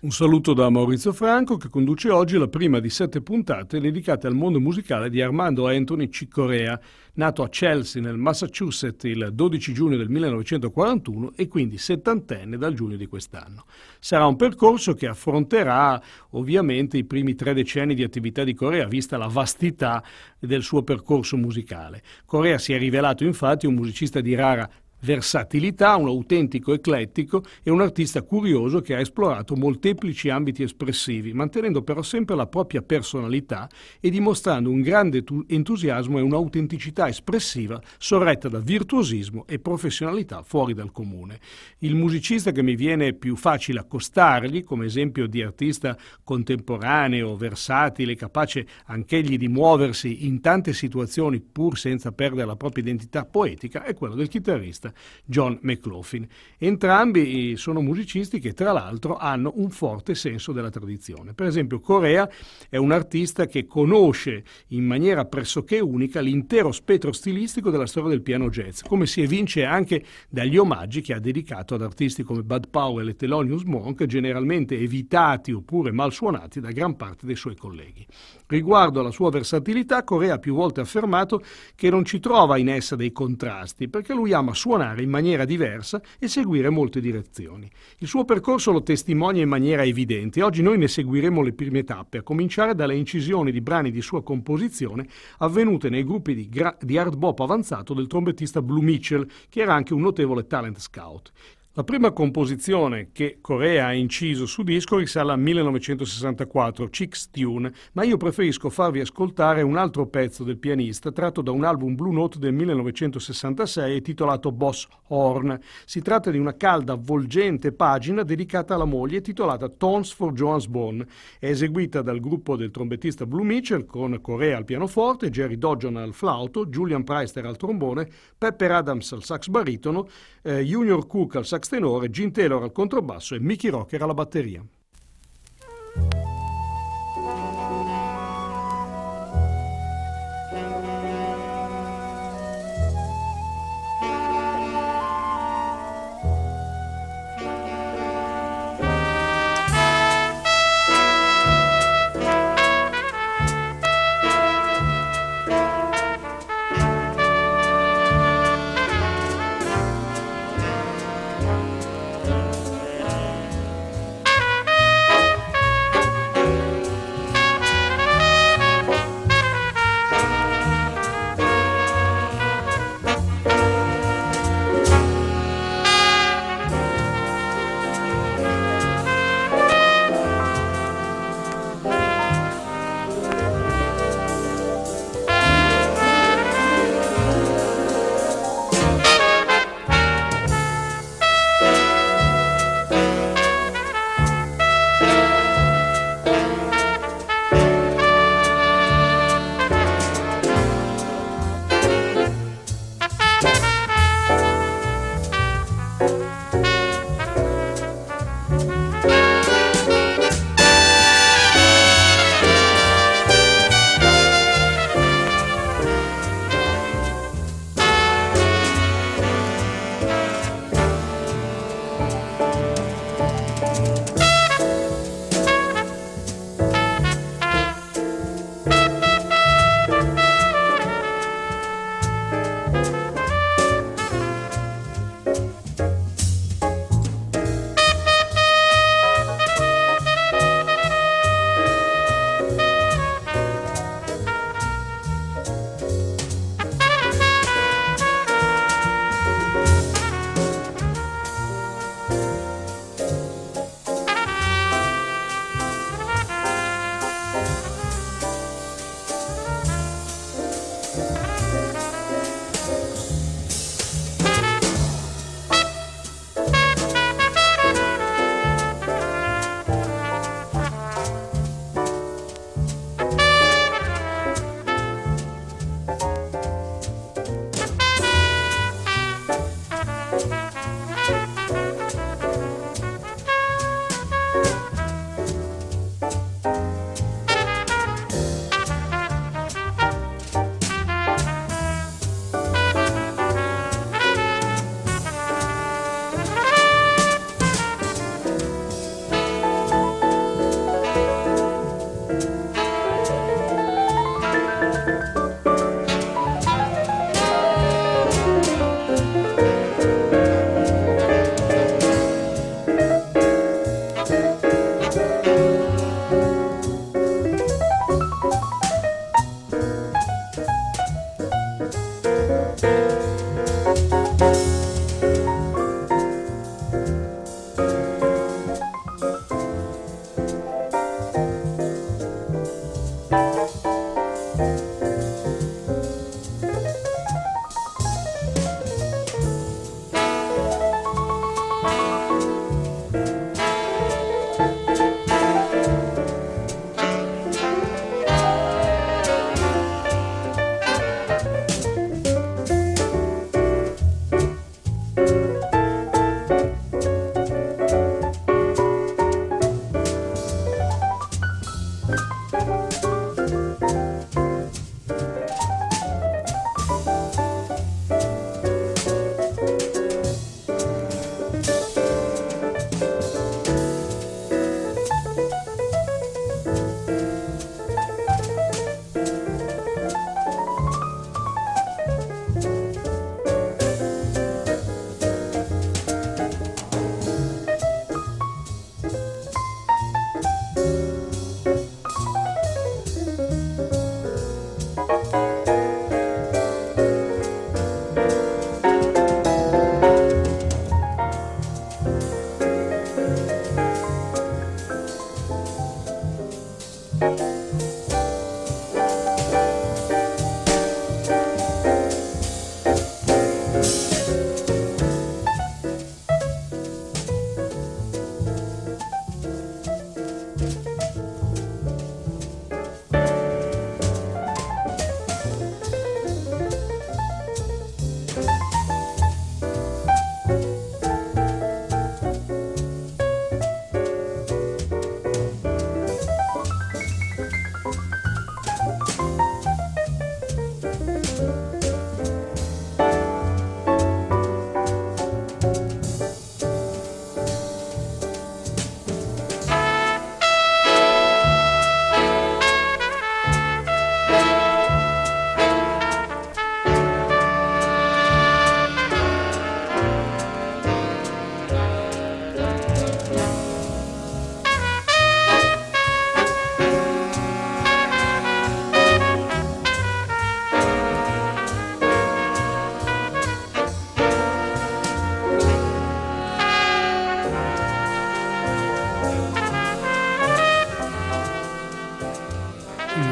Un saluto da Maurizio Franco, che conduce oggi la prima di 7 puntate dedicate al mondo musicale di Armando Anthony Chick Corea, nato a Chelsea nel Massachusetts il 12 giugno del 1941 e quindi settantenne dal giugno di quest'anno. Sarà un percorso che affronterà ovviamente i primi 3 decenni di attività di Corea, vista la vastità del suo percorso musicale. Corea si è rivelato infatti un musicista di rara versatilità, un autentico eclettico e un artista curioso che ha esplorato molteplici ambiti espressivi, mantenendo però sempre la propria personalità e dimostrando un grande entusiasmo e un'autenticità espressiva sorretta da virtuosismo e professionalità fuori dal comune. Il musicista che mi viene più facile accostargli, come esempio di artista contemporaneo, versatile, capace anch'egli di muoversi in tante situazioni pur senza perdere la propria identità poetica, è quello del chitarrista John McLaughlin. Entrambi sono musicisti che tra l'altro hanno un forte senso della tradizione. Per esempio Corea è un artista che conosce in maniera pressoché unica l'intero spettro stilistico della storia del piano jazz, come si evince anche dagli omaggi che ha dedicato ad artisti come Bud Powell e Thelonious Monk, generalmente evitati oppure mal suonati da gran parte dei suoi colleghi. Riguardo alla sua versatilità, Corea ha più volte affermato che non ci trova in essa dei contrasti, perché lui ama suonare in maniera diversa e seguire molte direzioni. Il suo percorso lo testimonia in maniera evidente. Oggi noi ne seguiremo le prime tappe, a cominciare dalle incisioni di brani di sua composizione avvenute nei gruppi di hard bop avanzato del trombettista Blue Mitchell, che era anche un notevole talent scout. La prima composizione che Corea ha inciso su disco risale al 1964, Chick's Tune, ma io preferisco farvi ascoltare un altro pezzo del pianista tratto da un album Blue Note del 1966 titolato Boss Horn. Si tratta di una calda, avvolgente pagina dedicata alla moglie titolata Tones for Joan's Bone. È eseguita dal gruppo del trombettista Blue Mitchell con Corea al pianoforte, Jerry Dodgion al flauto, Julian Preister al trombone, Pepper Adams al sax baritono, Junior Cook al sax tenore, Gene Taylor al controbasso e Mickey Rocker alla batteria.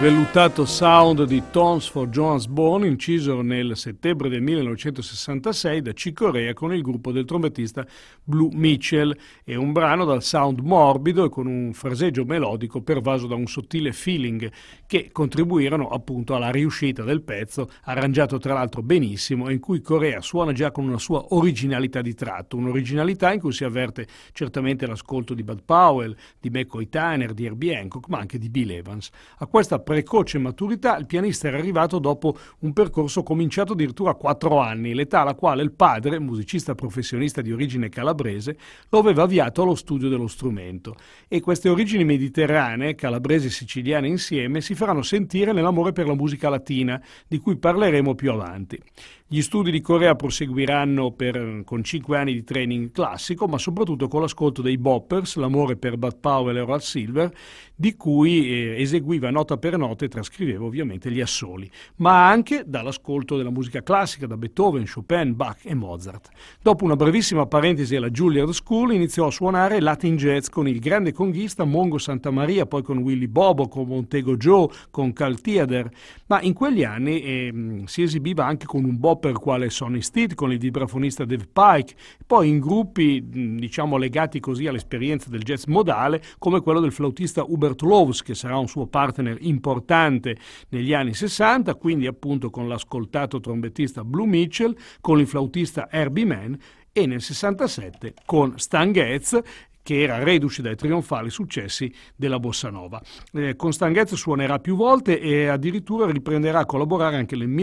vellutato sound di Tones for Johannes Bone, inciso nel settembre del 1966 da Chick Corea con il gruppo del trombettista Blue Mitchell. È un brano dal sound morbido e con un fraseggio melodico pervaso da un sottile feeling che contribuirono appunto alla riuscita del pezzo, arrangiato tra l'altro benissimo e in cui Corea suona già con una sua originalità di tratto, un'originalità in cui si avverte certamente l'ascolto di Bud Powell, di McCoy Tyner, di Herbie Hancock, ma anche di Bill Evans. A questa precoce maturità il pianista era arrivato dopo un percorso cominciato addirittura a 4 anni, l'età alla quale il padre, musicista professionista di origine calabrese, lo aveva avviato allo studio dello strumento. E queste origini mediterranee, calabresi e siciliane insieme, si faranno sentire nell'amore per la musica latina, di cui parleremo più avanti. Gli studi di Corea proseguiranno con 5 anni di training classico, ma soprattutto con l'ascolto dei boppers, l'amore per Bud Powell e Horace Silver, di cui eseguiva nota per nota e trascriveva ovviamente gli assoli, ma anche dall'ascolto della musica classica, da Beethoven, Chopin, Bach e Mozart. Dopo una brevissima parentesi alla Juilliard School, iniziò a suonare Latin jazz con il grande conghista Mongo Santamaria, poi con Willy Bobo, con Montego Joe, con Carl Theater, ma in quegli anni si esibiva anche con un bopper quale Sonny Stitt, con il vibrafonista Dave Pike, poi in gruppi diciamo legati così all'esperienza del jazz modale, come quello del flautista Hubert Laws, che sarà un suo partner importante negli anni 60, quindi appunto con l'ascoltato trombettista Blue Mitchell, con il flautista Herbie Mann e nel 67 con Stan Getz, che era reduce dai trionfali successi della Bossa Nova. Con Stan Getz suonerà più volte e addirittura riprenderà a collaborare anche nel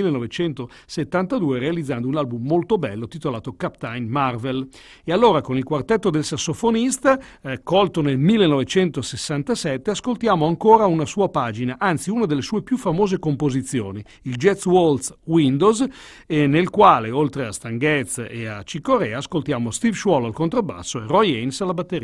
1972 realizzando un album molto bello titolato Captain Marvel. E allora con il quartetto del sassofonista, colto nel 1967, ascoltiamo ancora una sua pagina, anzi una delle sue più famose composizioni, il Jazz Waltz Windows, nel quale oltre a Stan Getz e a Chick Corea ascoltiamo Steve Swallow al contrabbasso e Roy Haynes alla batteria.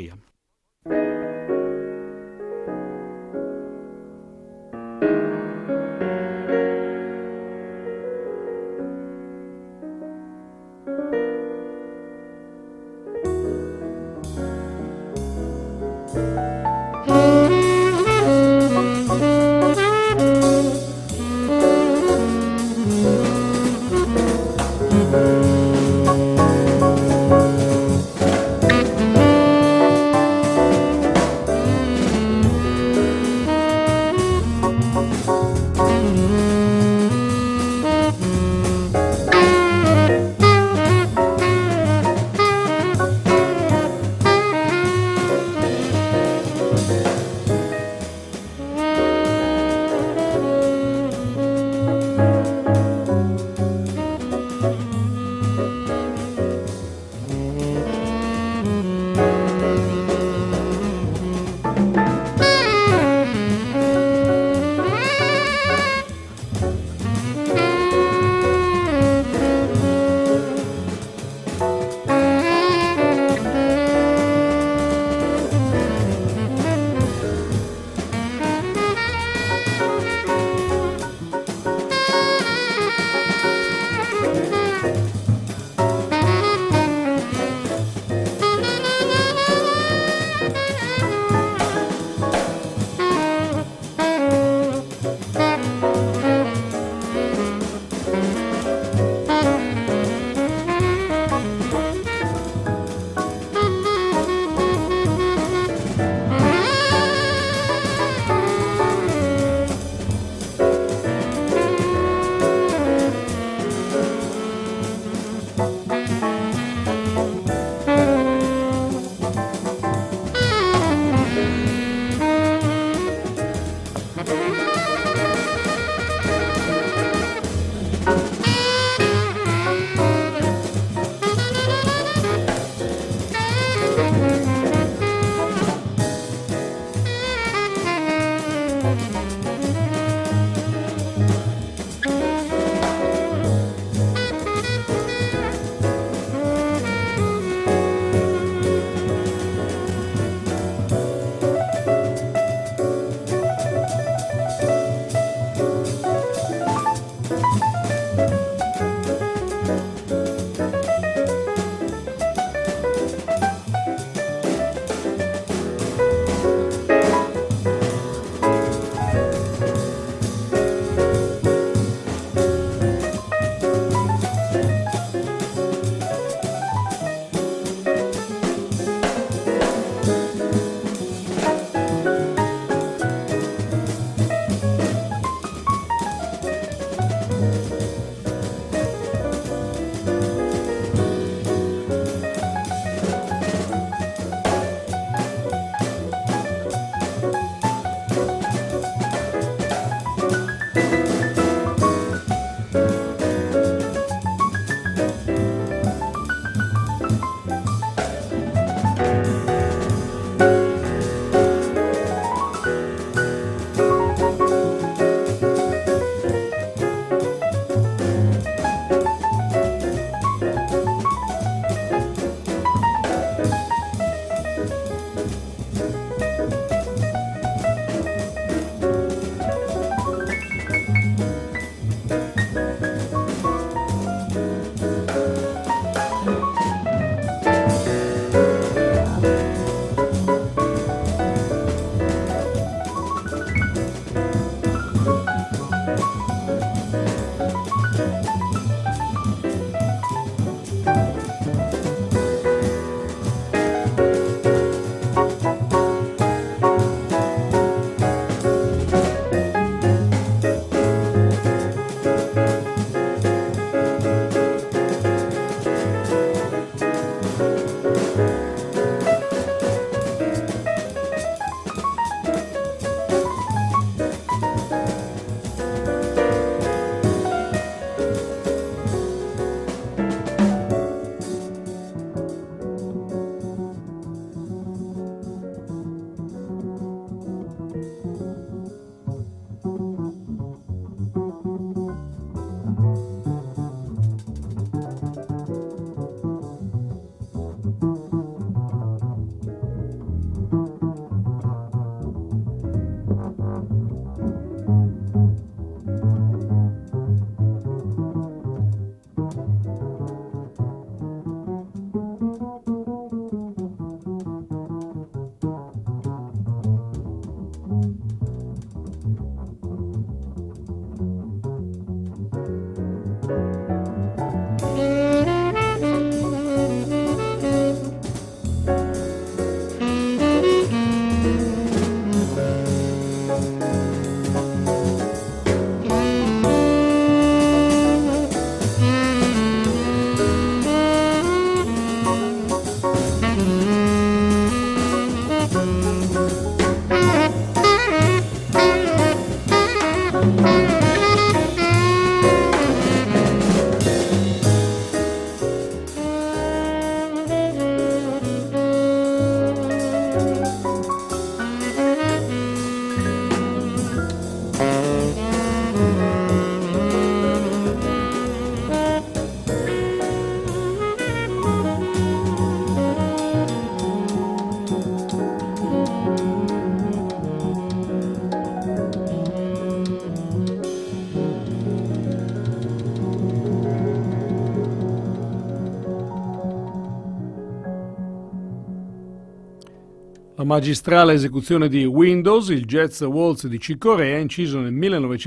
magistrale esecuzione di Windows, il jazz waltz di Chick Corea, inciso nel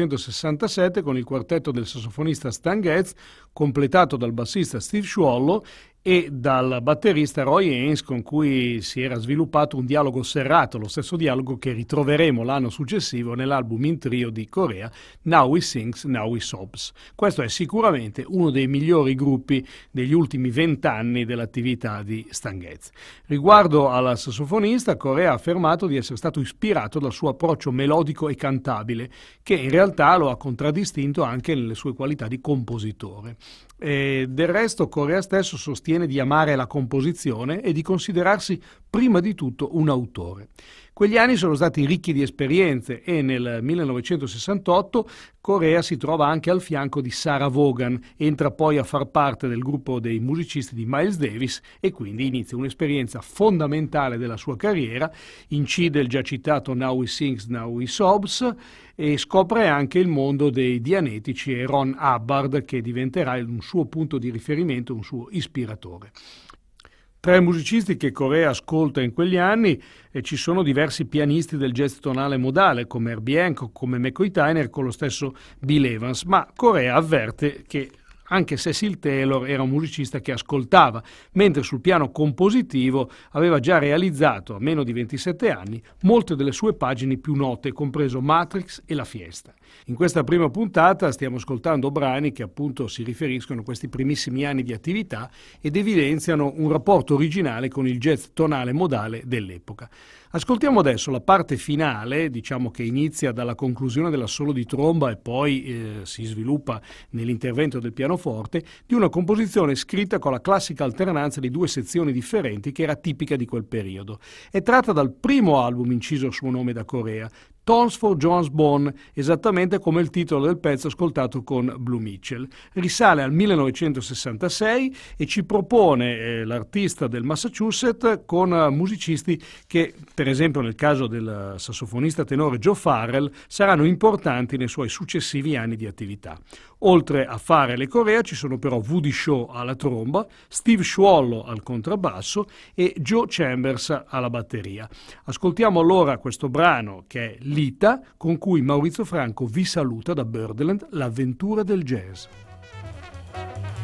1967 con il quartetto del sassofonista Stan Getz, completato dal bassista Steve Swallow e dal batterista Roy Haynes, con cui si era sviluppato un dialogo serrato, lo stesso dialogo che ritroveremo l'anno successivo nell'album in trio di Corea Now We Sings, Now We Sobs. Questo è sicuramente uno dei migliori gruppi degli ultimi 20 anni dell'attività di Stan Getz. Riguardo al sassofonista, Corea ha affermato di essere stato ispirato dal suo approccio melodico e cantabile, che in realtà lo ha contraddistinto anche nelle sue qualità di compositore. Del resto Corea stesso sostiene di amare la composizione e di considerarsi prima di tutto un autore. Quegli anni sono stati ricchi di esperienze e nel 1968 Corea si trova anche al fianco di Sarah Vaughan, entra poi a far parte del gruppo dei musicisti di Miles Davis e quindi inizia un'esperienza fondamentale della sua carriera, incide il già citato Now We Sings, Now We Sobs e scopre anche il mondo dei Dianetici e Ron Hubbard, che diventerà un suo punto di riferimento, un suo ispiratore. Tra i musicisti che Corea ascolta in quegli anni ci sono diversi pianisti del jazz tonale modale come Herbie Hancock, come McCoy Tyner, con lo stesso Bill Evans, ma Corea avverte che anche Cecil Taylor era un musicista che ascoltava, mentre sul piano compositivo aveva già realizzato, a meno di 27 anni, molte delle sue pagine più note, compreso Matrix e La Fiesta. In questa prima puntata stiamo ascoltando brani che appunto si riferiscono a questi primissimi anni di attività ed evidenziano un rapporto originale con il jazz tonale modale dell'epoca. Ascoltiamo adesso la parte finale, diciamo che inizia dalla conclusione dell'assolo di tromba e poi si sviluppa nell'intervento del pianoforte, di una composizione scritta con la classica alternanza di due sezioni differenti che era tipica di quel periodo. È tratta dal primo album inciso a suo nome da Corea, Tones for John's Bone, esattamente come il titolo del pezzo ascoltato con Blue Mitchell. Risale al 1966 e ci propone l'artista del Massachusetts con musicisti che, per esempio nel caso del sassofonista tenore Joe Farrell, saranno importanti nei suoi successivi anni di attività. Oltre a fare le Corea ci sono però Woody Shaw alla tromba, Steve Swallow al contrabbasso e Joe Chambers alla batteria. Ascoltiamo allora questo brano che è Lita, con cui Maurizio Franco vi saluta da Birdland, l'avventura del jazz.